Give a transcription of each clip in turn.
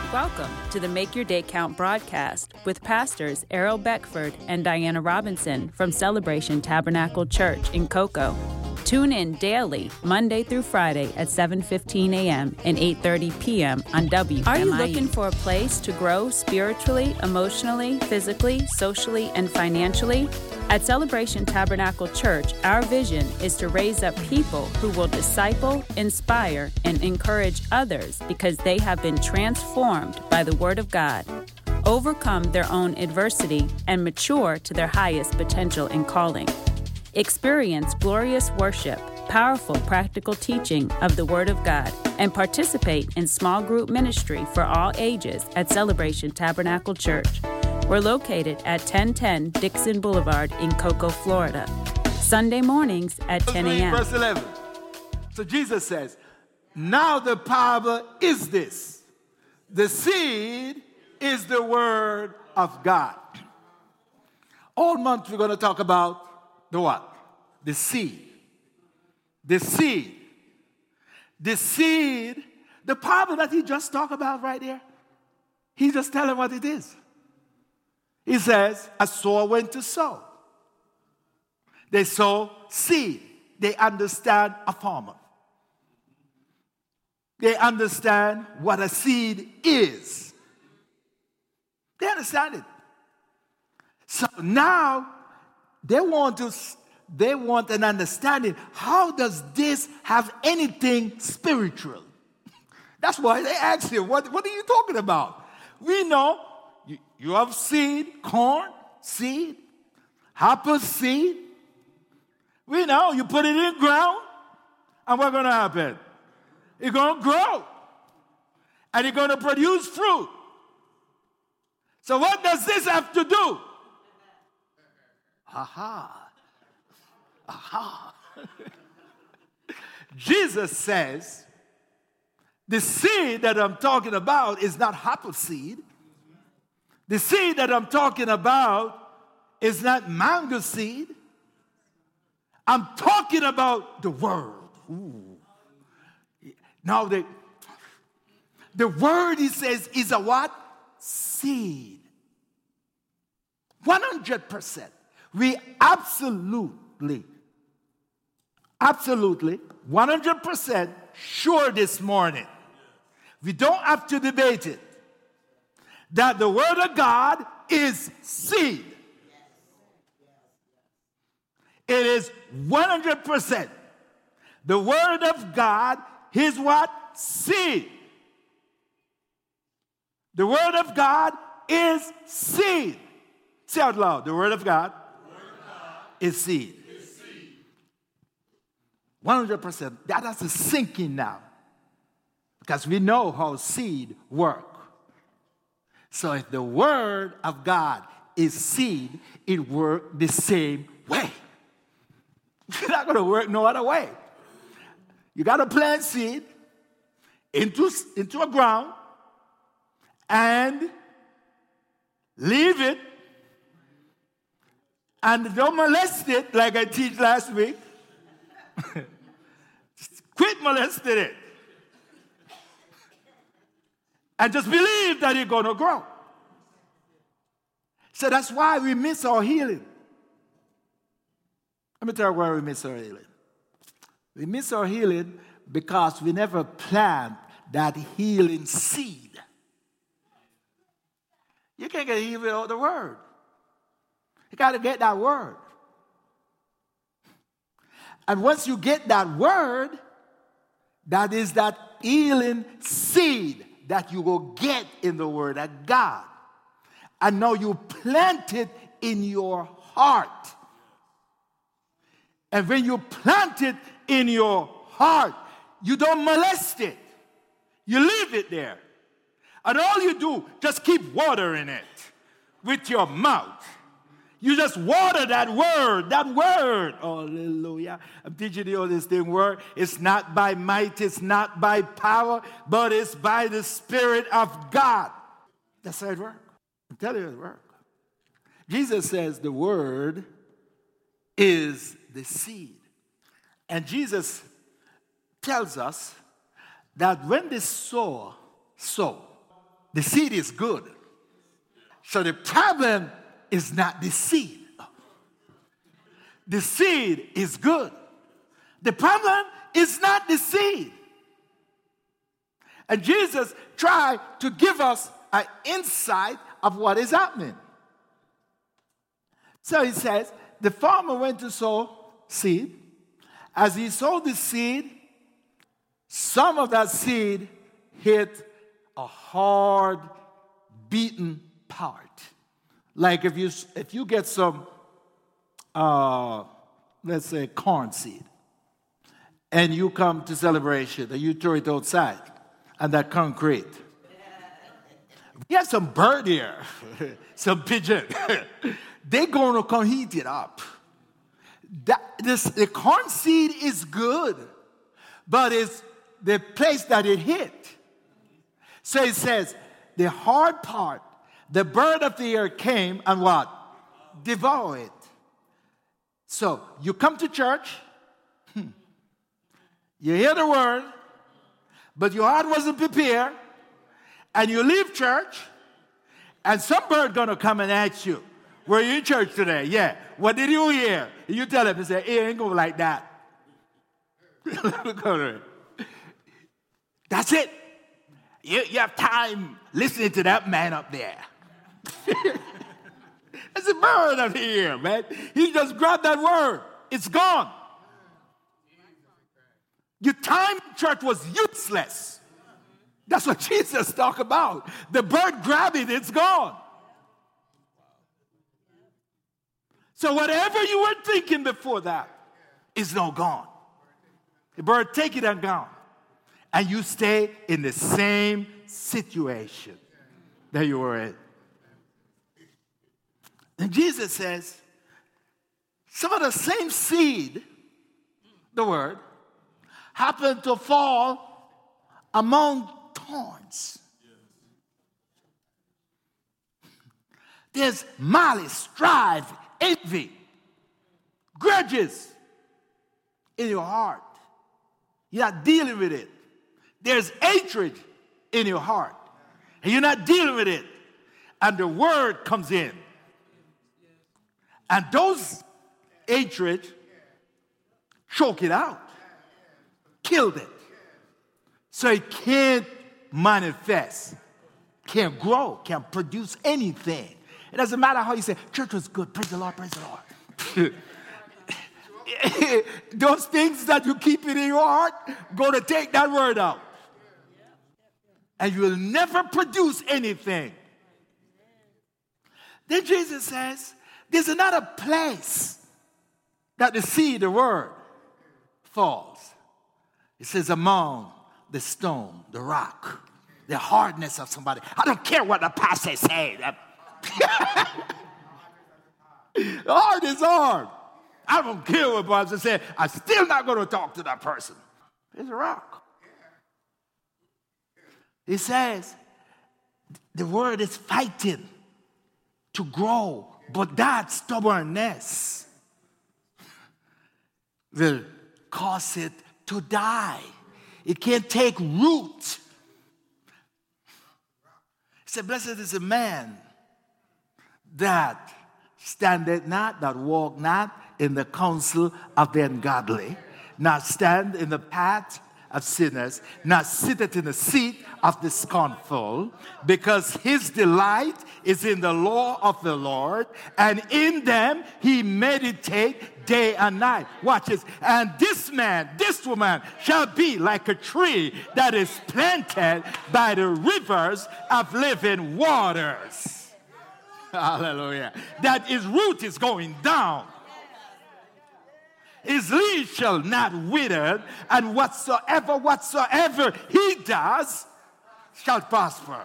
Welcome to the Make Your Day Count broadcast with pastors Errol Beckford and Diana Robinson from Celebration Tabernacle Church in Cocoa. Tune in daily, Monday through Friday at 7:15 a.m. and 8:30 p.m. on WMIE. Are you looking for a place to grow spiritually, emotionally, physically, socially, and financially? At Celebration Tabernacle Church, our vision is to raise up people who will disciple, inspire, and encourage others because they have been transformed by the Word of God, overcome their own adversity, and mature to their highest potential and calling. Experience glorious worship, powerful practical teaching of the Word of God, and participate in small group ministry for all ages at Celebration Tabernacle Church. We're located at 1010 Dixon Boulevard in Cocoa, Florida. Sunday mornings at 10 a.m. Verse 11. So Jesus says, now the parable is this. The seed is the Word of God. All month we're going to talk about the what? The seed. The seed. The seed. The parable that he just talked about right there. He's just telling what it is. He says, a sower went to sow. They sow seed. They understand a farmer. They understand what a seed is. They understand it. So now they want an understanding. How does this have anything spiritual? That's why they ask him, what are you talking about? We know you have seed, corn, seed, apple seed. We know you put it in ground, and what's going to happen? It's going to grow, and it's going to produce fruit. So what does this have to do? Aha. Aha. Jesus says, the seed that I'm talking about is not apple seed. The seed that I'm talking about is not mango seed. I'm talking about the Word. Ooh. Now, the Word, he says, is a what? Seed. 100%. We absolutely, 100% sure this morning. We don't have to debate it. That the Word of God is seed. It is 100%. The Word of God is what? Seed. The Word of God is seed. Say out loud. The Word of God, is seed. 100%. That has to sink in now. Because we know how seed works. So if the Word of God is seed, it works the same way. It's not going to work no other way. You got to plant seed into a ground and leave it and don't molest it like I teach last week. Just quit molesting it. And just believe that it's going to grow. So that's why we miss our healing. Let me tell you why we miss our healing. We miss our healing because we never plant that healing seed. You can't get healed without the Word. You got to get that Word. And once you get that Word, that is that healing seed that you will get in the Word of God. And now you plant it in your heart. And when you plant it in your heart, you don't molest it. You leave it there. And all you do, just keep watering it with your mouth. You just water that word, Hallelujah. I'm teaching you all this thing word. It's not by might, it's not by power, but it's by the Spirit of God. That's how it works. I'm telling you it works. Jesus says the Word is the seed. And Jesus tells us that when the sower sows, the seed is good. So the problem is not the seed. The seed is good. The problem is not the seed. And Jesus tried to give us an insight of what is happening. So he says, the farmer went to sow seed. As he sowed the seed, some of that seed hit a hard, beaten part. Like if you get some, let's say, corn seed, and you come to celebration, and you throw it outside, and that concrete. We have some bird here, some pigeon. They're going to come heat it up. The corn seed is good, but it's the place that it hit. So it says, the hard part, the bird of the air came and what? Devour it. So you come to church, you hear the word, but your heart wasn't prepared, and you leave church, and some bird gonna come and ask you, were you in church today? Yeah. What did you hear? And you tell him, and say, it ain't going like that. That's it. You have time listening to that man up there. There's a bird up here, man. He just grabbed that word. It's gone. Your time in church was useless. That's what Jesus talked about. The bird grabbed it, it's gone. So whatever you were thinking before that is now gone. The bird take it and gone. And you stay in the same situation that you were in. And Jesus says, some of the same seed, the word, happened to fall among thorns. There's malice, strife, envy, grudges in your heart. You're not dealing with it. There's hatred in your heart, and you're not dealing with it. And the word comes in. And those hatred choke it out, killed it. So it can't manifest, can't grow, can't produce anything. It doesn't matter how you say, church was good, praise the Lord, praise the Lord. Those things that you keep in your heart, go to take that word out. And you will never produce anything. Then Jesus says, there's another place that the seed, the word, falls. It says among the stone, the rock, the hardness of somebody. I don't care what the pastor says. Hard is hard. I don't care what the pastor says. I'm still not going to talk to that person. It's a rock. It says the word is fighting to grow, but that stubbornness will cause it to die. It can't take root. It said, blessed is the man that standeth not, that walk not in the counsel of the ungodly, not stand in the path of sinners, not sitteth in the seat of the scornful, because his delight is in the law of the Lord, and in them he meditate day and night. Watch this. And this man, this woman shall be like a tree that is planted by the rivers of living waters. Hallelujah. That his root is going down. His leaf shall not wither, and whatsoever he does shall prosper.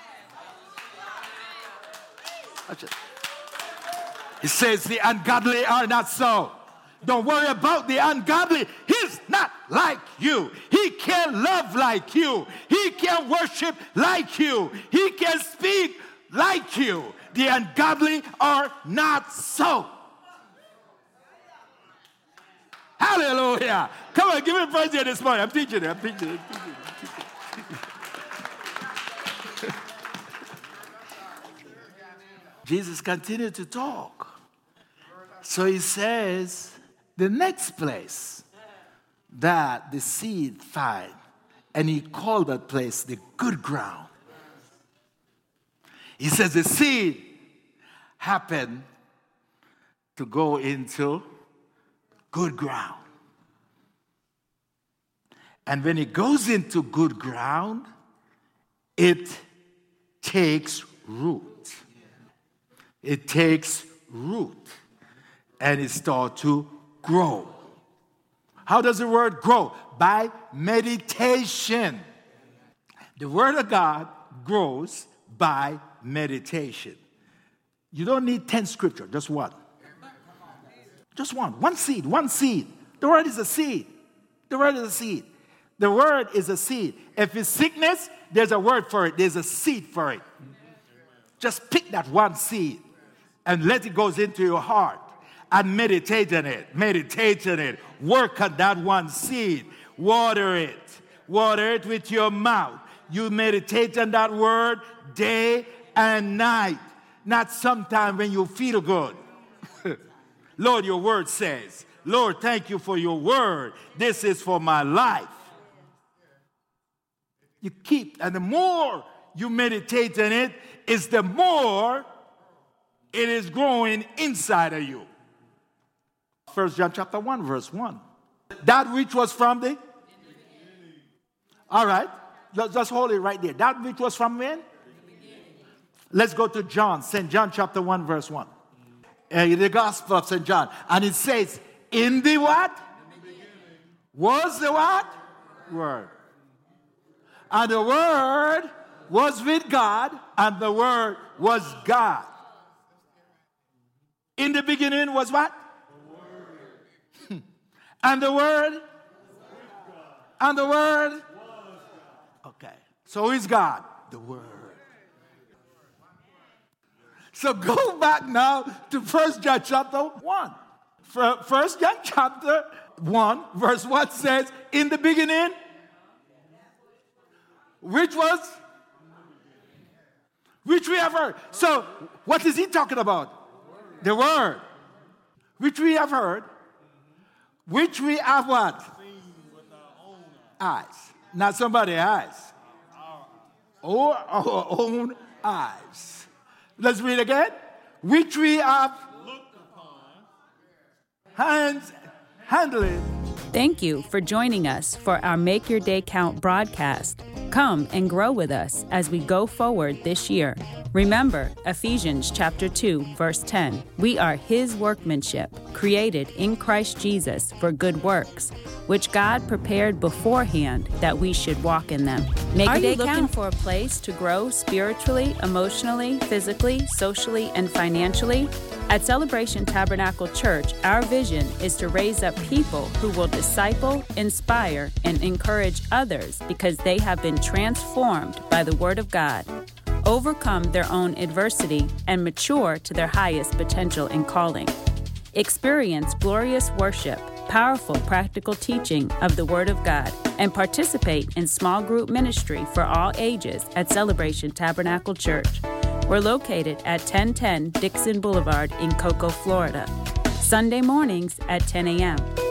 It says the ungodly are not so. Don't worry about the ungodly. He's not like you. He can't love like you. He can't worship like you. He can't speak like you. The ungodly are not so. Hallelujah. Come on, give me praise here this morning. I'm teaching it. Jesus continued to talk. So he says, the next place that the seed find, and he called that place the good ground. He says the seed happened to go into good ground. And when it goes into good ground, it takes root. It takes root. And it starts to grow. How does the word grow? By meditation. The word of God grows by meditation. You don't need 10 scriptures, just one. Just one. One seed, one seed. The word is a seed. The word is a seed. The word is a seed. If it's sickness, there's a word for it. There's a seed for it. Just pick that one seed and let it go into your heart and meditate on it. Meditate on it. Work on that one seed. Water it. Water it with your mouth. You meditate on that word day and night. Not sometime when you feel good. Lord, your word says, Lord, thank you for your word. This is for my life. You keep, and the more you meditate on it, is the more it is growing inside of you. 1 John chapter 1, verse 1. That which was from the... All right, just hold it right there. That which was from when? Let's go to John, St. John chapter 1, verse 1. The Gospel of St. John. And it says, in the what? Was the what? Word. And the Word was with God, and the Word was God. In the beginning was what? The Word. And the Word? And the Word? Okay. So who is God? The Word. So go back now to 1 John chapter 1. 1 John chapter 1, verse 1 says, in the beginning, which we have heard. So what is he talking about? The word. Which we have heard. Which we have what? Eyes. Not somebody's eyes. Or our own eyes. Let's read again. Which we have looked upon. Hands handling. Thank you for joining us for our Make Your Day Count broadcast. Come and grow with us as we go forward this year. Remember Ephesians chapter 2, verse 10. We are His workmanship, created in Christ Jesus for good works, which God prepared beforehand that we should walk in them. Are you looking for a place to grow spiritually, emotionally, physically, socially, and financially? At Celebration Tabernacle Church, our vision is to raise up people who will disciple, inspire, and encourage others because they have been transformed by the Word of God, overcome their own adversity, and mature to their highest potential and calling. Experience glorious worship, powerful practical teaching of the Word of God, and participate in small group ministry for all ages at Celebration Tabernacle Church. We're located at 1010 Dixon Boulevard in Cocoa, Florida. Sunday mornings at 10 a.m.